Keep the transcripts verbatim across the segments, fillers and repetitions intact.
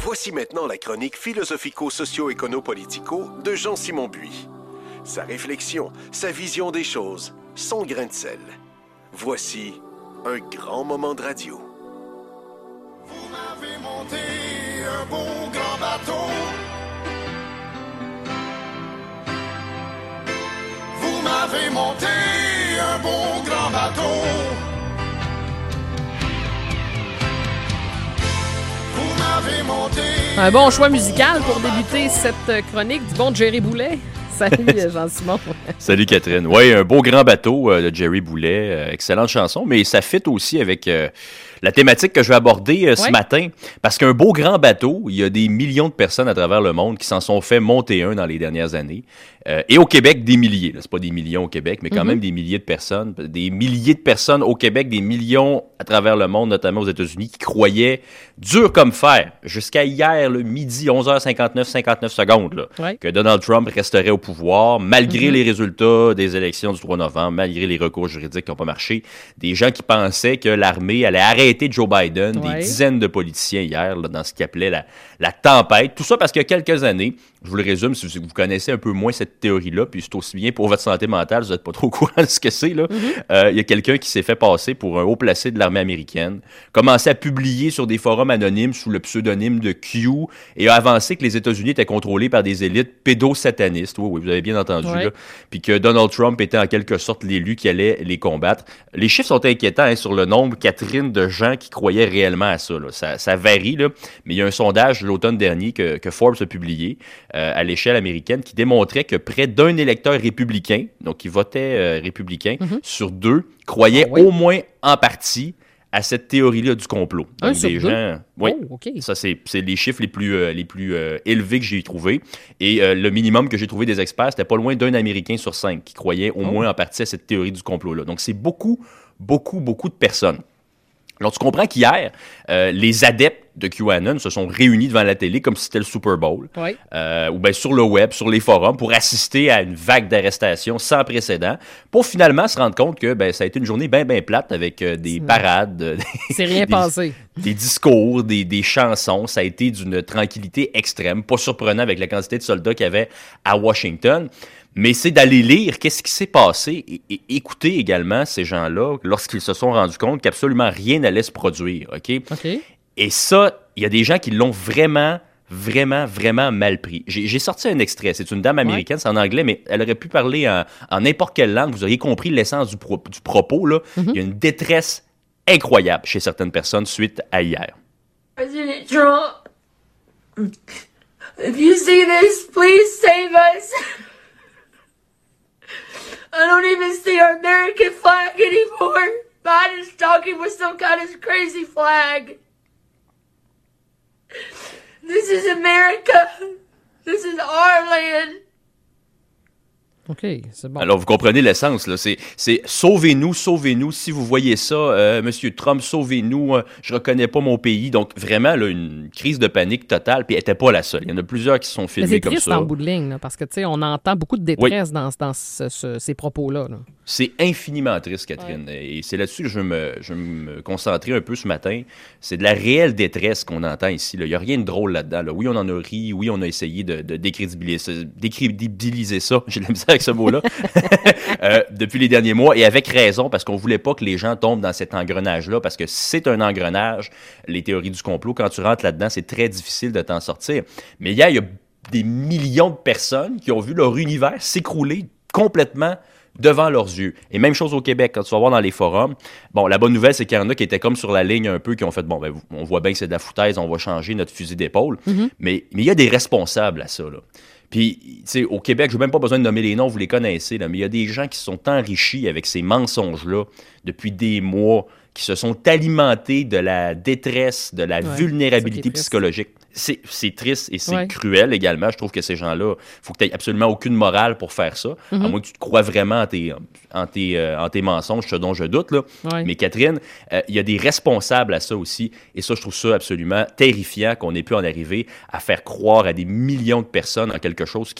Voici maintenant la chronique philosophico-socio-écono-politico de Jean-Simon Buis. Sa réflexion, sa vision des choses, son grain de sel. Voici un grand moment de radio. Vous m'avez monté un beau grand bateau. Vous m'avez monté un beau grand bateau. Vous m'avez monté... Un bon choix musical pour débuter cette chronique du bon Jerry Boulet. Salut Jean-Simon. Salut Catherine. Oui, un beau grand bateau euh, de Jerry Boulet. Euh, excellente chanson, mais ça fit aussi avec euh, la thématique que je vais aborder euh, ce ouais. matin. Parce qu'un beau grand bateau, il y a des millions de personnes à travers le monde qui s'en sont fait monter un dans les dernières années. Euh, et au Québec, des milliers. Là, c'est pas des millions au Québec, mais quand mm-hmm. même des milliers de personnes. Des milliers de personnes au Québec, des millions à travers le monde, notamment aux États-Unis, qui croyaient dur comme fer, jusqu'à hier, le midi, onze heures cinquante-neuf, cinquante-neuf secondes, là, ouais. que Donald Trump resterait au pouvoir, malgré mm-hmm. les résultats des élections du trois novembre, malgré les recours juridiques qui n'ont pas marché. Des gens qui pensaient que l'armée allait arrêter Joe Biden, ouais. des dizaines de politiciens hier, là, dans ce qu'ils appelaient la, la tempête. Tout ça parce qu'il y a quelques années, je vous le résume, si vous connaissez un peu moins cette théorie-là, puis c'est aussi bien pour votre santé mentale, vous n'êtes pas trop au courant de ce que c'est, là. Mm-hmm. Euh, il y a quelqu'un qui s'est fait passer pour un haut placé de l'armée américaine, commençait à publier sur des forums anonymes sous le pseudonyme de Q et a avancé que les États-Unis étaient contrôlés par des élites pédosatanistes. Oui, oui, vous avez bien entendu, ouais. là. Puis que Donald Trump était en quelque sorte l'élu qui allait les combattre. Les chiffres sont inquiétants hein, sur le nombre, Catherine, de gens qui croyaient réellement à ça, là. Ça, ça varie, là, mais il y a un sondage de l'automne dernier que, que Forbes a publié euh, à l'échelle américaine qui démontrait que près d'un électeur républicain, donc qui votait euh, républicain, mm-hmm. sur deux, croyait oh, oui. au moins en partie à cette théorie-là du complot. Donc, un sur des deux? gens... Oui, oh, okay. ça, c'est, c'est les chiffres les plus, euh, les plus euh, élevés que j'ai trouvés. Et euh, le minimum que j'ai trouvé des experts, c'était pas loin d'un Américain sur cinq qui croyait au oh. moins en partie à cette théorie du complot-là. Donc, c'est beaucoup, beaucoup, beaucoup de personnes. Alors, tu comprends qu'hier, euh, les adeptes de QAnon se sont réunis devant la télé comme si c'était le Super Bowl, oui. euh, ou bien sur le web, sur les forums, pour assister à une vague d'arrestations sans précédent, pour finalement se rendre compte que ben, ça a été une journée bien, bien plate avec euh, des parades, euh, c'est rien des, passé. des discours, des, des chansons. Ça a été d'une tranquillité extrême, pas surprenant avec la quantité de soldats qu'il y avait à Washington. Mais c'est d'aller lire qu'est-ce qui s'est passé et, et écouter également ces gens-là lorsqu'ils se sont rendus compte qu'absolument rien n'allait se produire, OK? OK. Et ça, il y a des gens qui l'ont vraiment, vraiment, vraiment mal pris. J'ai, j'ai sorti un extrait. C'est une dame américaine, ouais. c'est en anglais, mais elle aurait pu parler en, en n'importe quelle langue. Vous auriez compris l'essence du, pro, du propos, là. Mm-hmm. Il y a une détresse incroyable chez certaines personnes suite à hier. President Trump, if you see this, please save us. I don't even see our American flag anymore. Biden's talking with some kind of crazy flag. This is America. This is our land. OK, c'est bon. Alors, vous comprenez l'essence, là. C'est, c'est « Sauvez-nous, sauvez-nous. Si vous voyez ça, euh, Monsieur Trump, sauvez-nous. Euh, je reconnais pas mon pays. » Donc, vraiment, là, une crise de panique totale. Puis, elle n'était pas la seule. Il y en a plusieurs qui se sont filmés comme ça. Mais c'est triste en bout de ligne, là, parce que, tu sais, on entend beaucoup de détresse oui. dans, dans ce, ce, ces propos-là. Là. C'est infiniment triste, Catherine. Ouais. Et c'est là-dessus que je veux, me, je veux me concentrer un peu ce matin. C'est de la réelle détresse qu'on entend ici. Là. Il n'y a rien de drôle là-dedans. Là. Oui, on en a ri. Oui, on a essayé de, de décrédibiliser, décrédibiliser ça. J'ai de la misère avec ce mot-là. euh, depuis les derniers mois, et avec raison, parce qu'on voulait pas que les gens tombent dans cet engrenage-là, parce que c'est un engrenage, les théories du complot. Quand tu rentres là-dedans, c'est très difficile de t'en sortir. Mais hier, il y a des millions de personnes qui ont vu leur univers s'écrouler complètement devant leurs yeux. Et même chose au Québec, quand tu vas voir dans les forums. Bon, la bonne nouvelle, c'est qu'il y en a qui étaient comme sur la ligne un peu, qui ont fait, bon, ben, on voit bien que c'est de la foutaise, on va changer notre fusil d'épaule. Mm-hmm. Mais mais il y a des responsables à ça, là. Puis, tu sais, au Québec, je n'ai même pas besoin de nommer les noms, vous les connaissez, là, mais il y a des gens qui se sont enrichis avec ces mensonges-là depuis des mois, qui se sont alimentés de la détresse, de la ouais, vulnérabilité psychologique. C'est, c'est triste et c'est ouais. cruel également. Je trouve que ces gens-là, il faut que tu n'aies absolument aucune morale pour faire ça, mm-hmm. à moins que tu te crois vraiment en tes, en tes, euh, en tes mensonges, ce dont je doute. Là. Ouais. Mais Catherine, euh, il y a des responsables à ça aussi. Et ça, je trouve ça absolument terrifiant qu'on ait pu en arriver à faire croire à des millions de personnes en quelque chose qui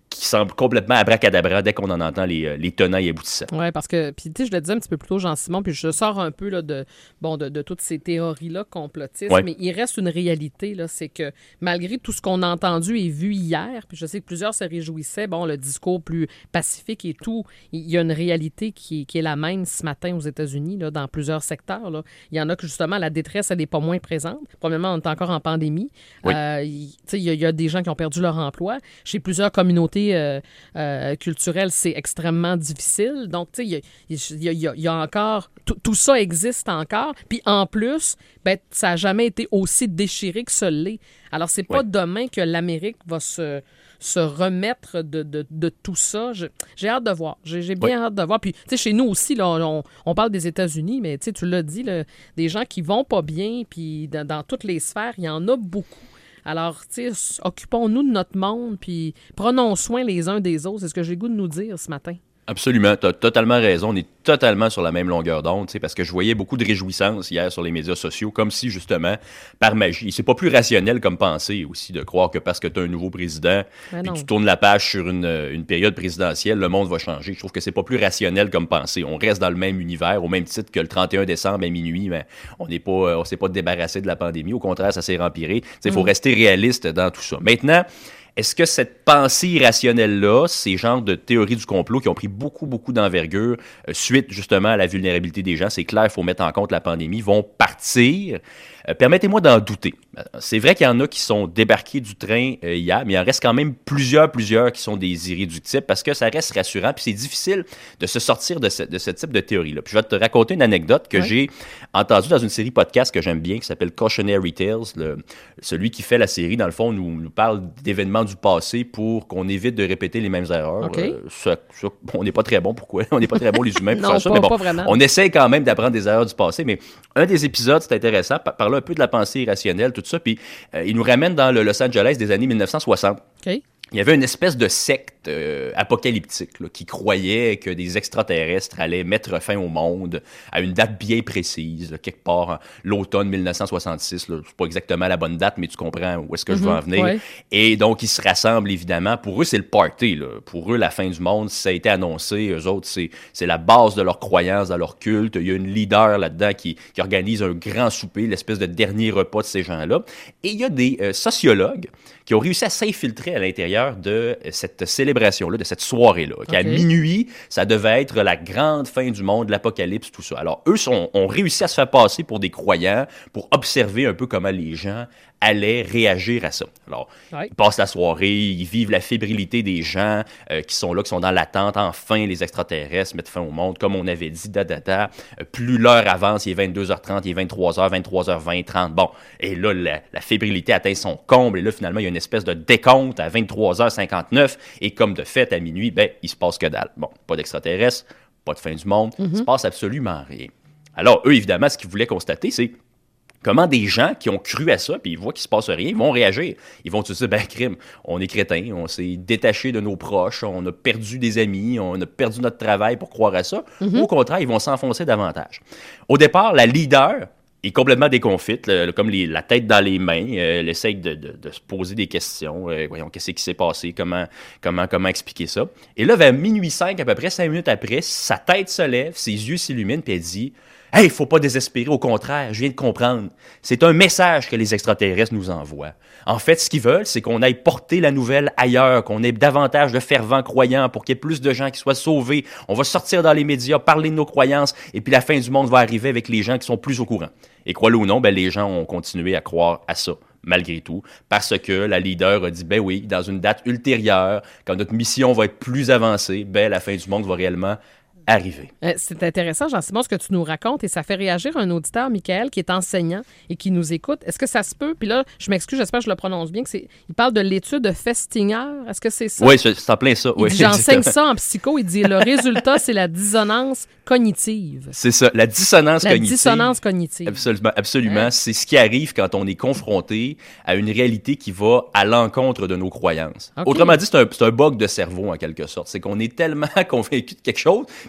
qui semble complètement abracadabra dès qu'on en entend les, les tenants et aboutissants. Oui, parce que, puis tu sais, je le disais un petit peu plus tôt, Jean-Simon, puis je sors un peu là, de, bon, de, de toutes ces théories-là complotistes, ouais. mais il reste une réalité, là, c'est que malgré tout ce qu'on a entendu et vu hier, puis je sais que plusieurs se réjouissaient, bon, le discours plus pacifique et tout, il y a une réalité qui, qui est la même ce matin aux États-Unis, là, dans plusieurs secteurs. Là. Il y en a que, justement, la détresse, elle n'est pas moins présente. Premièrement, on est encore en pandémie. Oui. Euh, il, il, y a, il y a des gens qui ont perdu leur emploi. Chez plusieurs communautés euh, euh, culturelles, c'est extrêmement difficile. Donc, tu sais, il, il, il, il y a encore... Tout, tout ça existe encore. Puis, en plus, ben, ça n'a jamais été aussi déchiré que ça l'est. Alors, c'est pas oui. demain que l'Amérique va se... se remettre de, de, de tout ça. Je, j'ai hâte de voir. J'ai, j'ai bien oui. hâte de voir. Puis, tu sais, chez nous aussi, là, on, on parle des États-Unis, mais tu sais, tu l'as dit, là, des gens qui vont pas bien, puis dans, dans toutes les sphères, il y en a beaucoup. Alors, tu sais, occupons-nous de notre monde, puis prenons soin les uns des autres. C'est ce que j'ai le goût de nous dire ce matin. Absolument, tu as totalement raison. On est totalement sur la même longueur d'onde, parce que je voyais beaucoup de réjouissance hier sur les médias sociaux, comme si, justement, par magie, c'est pas plus rationnel comme pensée aussi de croire que parce que tu as un nouveau président et que tu tournes la page sur une, une période présidentielle, le monde va changer. Je trouve que c'est pas plus rationnel comme pensée. On reste dans le même univers, au même titre que le trente et un décembre à minuit, mais on n'est pas, on s'est pas débarrassé de la pandémie. Au contraire, ça s'est empiré. Il faut mm. rester réaliste dans tout ça. Maintenant, est-ce que cette pensée irrationnelle-là, ces genres de théories du complot qui ont pris beaucoup, beaucoup d'envergure euh, suite justement à la vulnérabilité des gens, c'est clair, il faut mettre en compte la pandémie, vont partir? Euh, permettez-moi d'en douter. C'est vrai qu'il y en a qui sont débarqués du train euh, hier, mais il en reste quand même plusieurs, plusieurs qui sont des irréductibles parce que ça reste rassurant, puis c'est difficile de se sortir de ce, de ce type de théorie-là. Puis je vais te raconter une anecdote que oui. j'ai entendue dans une série podcast que j'aime bien, qui s'appelle Cautionary Tales. Le, celui qui fait la série, dans le fond, nous, nous parle d'événements du passé pour qu'on évite de répéter les mêmes erreurs. Okay. Euh, ça, ça, on n'est pas très bon, pourquoi? On n'est pas très bon les humains pour non, faire ça, pas, mais bon, pas vraiment. On essaie quand même d'apprendre des erreurs du passé, mais un des épisodes, c'est intéressant, par, parler un peu de la pensée irrationnelle, tout ça, puis euh, il nous ramène dans le Los Angeles des années dix-neuf cent soixante. OK. Il y avait une espèce de secte euh, apocalyptique là, qui croyait que des extraterrestres allaient mettre fin au monde à une date bien précise, là, quelque part en l'automne dix-neuf cent soixante-six. Là. C'est pas exactement la bonne date, mais tu comprends où est-ce que mm-hmm, je veux en venir. Ouais. Et donc, ils se rassemblent, évidemment. Pour eux, c'est le party. Là. Pour eux, la fin du monde, ça a été annoncé. Eux autres, c'est, c'est la base de leur croyance, de leur culte. Il y a une leader là-dedans qui, qui organise un grand souper, l'espèce de dernier repas de ces gens-là. Et il y a des euh, sociologues qui ont réussi à s'infiltrer à l'intérieur de cette célébration-là, de cette soirée-là. Okay. Qu'à minuit, ça devait être la grande fin du monde, l'apocalypse, tout ça. Alors, eux sont, ont réussi à se faire passer pour des croyants, pour observer un peu comment les gens allaient réagir à ça. Alors, ouais. ils passent la soirée, ils vivent la fébrilité des gens euh, qui sont là, qui sont dans l'attente. Enfin, les extraterrestres mettent fin au monde, comme on avait dit, da, da, da. Euh, plus l'heure avance, il est vingt-deux heures trente, il est vingt-trois heures, vingt-trois heures vingt, trente. Bon, et là, la, la fébrilité atteint son comble. Et là, finalement, il y a une espèce de décompte à vingt-trois heures cinquante-neuf. Et comme de fait, à minuit, ben, il se passe que dalle. Bon, pas d'extraterrestres, pas de fin du monde, mm-hmm. il se passe absolument rien. Alors, eux, évidemment, ce qu'ils voulaient constater, c'est comment des gens qui ont cru à ça, puis ils voient qu'il ne se passe rien, ils vont réagir. Ils vont se dire, ben, crime, on est crétins, on s'est détaché de nos proches, on a perdu des amis, on a perdu notre travail pour croire à ça. Mm-hmm. Ou au contraire, ils vont s'enfoncer davantage. Au départ, la leader est complètement déconfite, là, comme les, la tête dans les mains. Euh, elle essaie de, de, de se poser des questions. Euh, voyons, qu'est-ce qui s'est passé? Comment, comment, comment expliquer ça? Et là, vers minuit cinq, à peu près cinq minutes après, sa tête se lève, ses yeux s'illuminent, puis elle dit... Hey, il ne faut pas désespérer, au contraire, je viens de comprendre. C'est un message que les extraterrestres nous envoient. En fait, ce qu'ils veulent, c'est qu'on aille porter la nouvelle ailleurs, qu'on ait davantage de fervents croyants pour qu'il y ait plus de gens qui soient sauvés. On va sortir dans les médias, parler de nos croyances, et puis la fin du monde va arriver avec les gens qui sont plus au courant. Et crois-le ou non, ben, les gens ont continué à croire à ça, malgré tout, parce que la leader a dit, ben oui, dans une date ultérieure, quand notre mission va être plus avancée, ben la fin du monde va réellement arriver. Euh, c'est intéressant, Jean-Simon, ce que tu nous racontes, et ça fait réagir un auditeur, Michael, qui est enseignant et qui nous écoute. Est-ce que ça se peut? Puis là, je m'excuse, j'espère que je le prononce bien, que c'est, il parle de l'étude de Festinger. Est-ce que c'est ça? Oui, c'est en plein ça. Il oui, dit, j'enseigne ça en psycho. Il dit, le résultat, c'est la dissonance cognitive. C'est ça, la dissonance la cognitive. La dissonance cognitive. Absolument, absolument. Hein? C'est ce qui arrive quand on est confronté à une réalité qui va à l'encontre de nos croyances. Okay. Autrement dit, c'est un, c'est un bug de cerveau, en quelque sorte. C'est qu'on est tellement convaincu de quelque chose,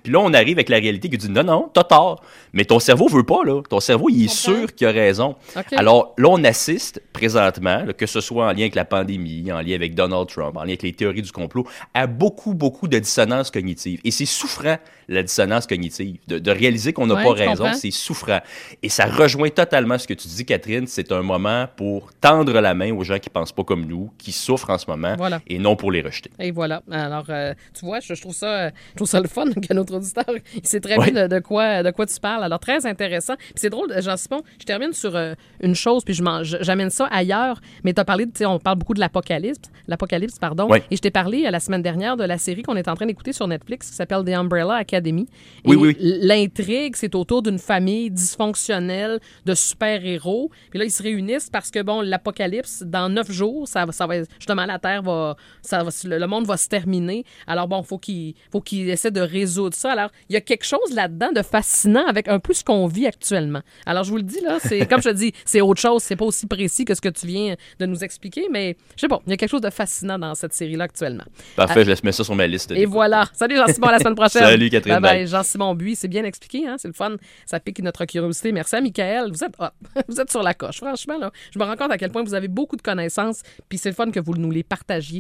Puis là, on arrive avec la réalité qui dit non, non, t'as tort. Mais ton cerveau veut pas, là. Ton cerveau, il est sûr qu'il a raison. Okay. Alors là, on assiste présentement, là, que ce soit en lien avec la pandémie, en lien avec Donald Trump, en lien avec les théories du complot, à beaucoup, beaucoup de dissonance cognitive. Et c'est souffrant, la dissonance cognitive. De, de réaliser qu'on n'a ouais, pas raison, comprends. c'est souffrant. Et ça rejoint totalement ce que tu dis, Catherine. C'est un moment pour tendre la main aux gens qui pensent pas comme nous, qui souffrent en ce moment, voilà. et non pour les rejeter. Et voilà. Alors, euh, tu vois, je, je, trouve ça, je trouve ça le fun que notre auditeur, il sait très ouais. bien de, de, quoi, de quoi tu parles. Alors, très intéressant. Puis c'est drôle, Jean-Simon, je termine sur euh, une chose, puis je j'amène ça ailleurs, mais tu as parlé, tu sais, on parle beaucoup de l'apocalypse, l'apocalypse, pardon, ouais. et je t'ai parlé euh, la semaine dernière de la série qu'on est en train d'écouter sur Netflix qui s'appelle The Umbrella Academy. Et oui, oui. l'intrigue, c'est autour d'une famille dysfonctionnelle de super-héros. Puis là, ils se réunissent parce que, bon, l'apocalypse, dans neuf jours, ça, ça va, justement, la Terre va, ça va, le monde va se terminer. Alors, bon, faut qu'il faut qu'ils essaient de résoudre ça. Alors, il y a quelque chose là-dedans de fascinant avec un peu ce qu'on vit actuellement. Alors, je vous le dis, là, c'est, comme je te dis, c'est autre chose. C'est pas aussi précis que ce que tu viens de nous expliquer, mais je sais pas, il y a quelque chose de fascinant dans cette série-là actuellement. Parfait, à... je laisse mettre ça sur ma liste. Et voilà. Salut Jean-Simon, à la semaine prochaine. Salut Catherine. Bye bye. Jean-Simon Buis, c'est bien expliqué, hein? C'est le fun. Ça pique notre curiosité. Merci à Michael. Vous êtes hot. Vous êtes sur la coche. Franchement, là, je me rends compte à quel point vous avez beaucoup de connaissances, puis c'est le fun que vous nous les partagiez